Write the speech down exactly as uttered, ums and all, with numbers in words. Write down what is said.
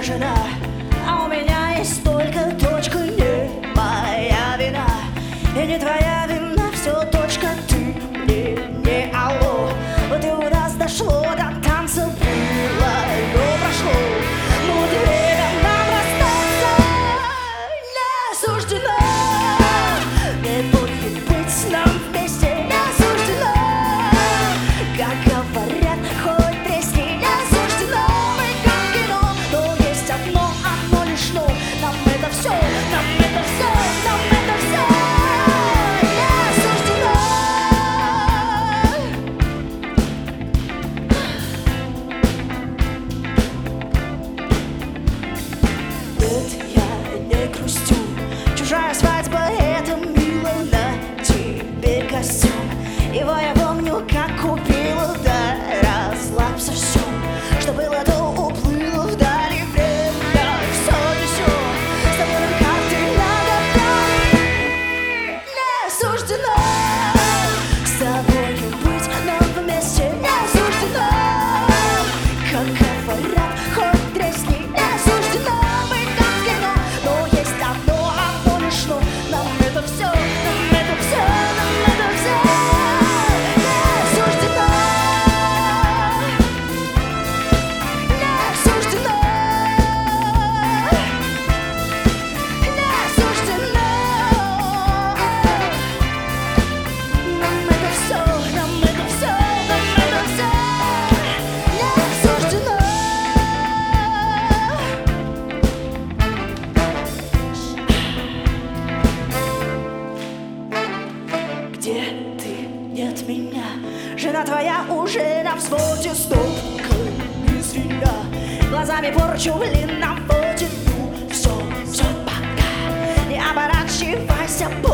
жена, а у меня есть только точка. Не моя вина и не твоя вина, все точка. Ты мне не алло, вот и у нас дошло до танца, было, но прошло. Ну вот время нам расстаться не суждено. Не будет быть нам вместе, не суждено. Как говорят, хоть тресни, не суждено. Мы как кино, но есть одно, одно лишь но. Нам это все, нам это все, нам это все не суждено. Нет, я не грустю, чужая свадьба — это мило. На тебе костюм, его я помню, как купила. Да, расслабься, все, что было, то уплыло вдали. Время все несет, с тобой карты наготове не суждено. С тобою быть нам вместе не суждено. Как говорят, хоть тресни, не суждено. Мы как кино, но есть одно, одно лишь но. Нам это все, нам это все, нам это все не суждено. Не суждено. Не суждено. Нам это все, нам это все, нам это все не суждено. Где ты? Нет меня. Жена твоя уже на взводе, столько извиня. Глазами порчу, блин, наводит. Ну, все, все, пока. Не оборачивайся,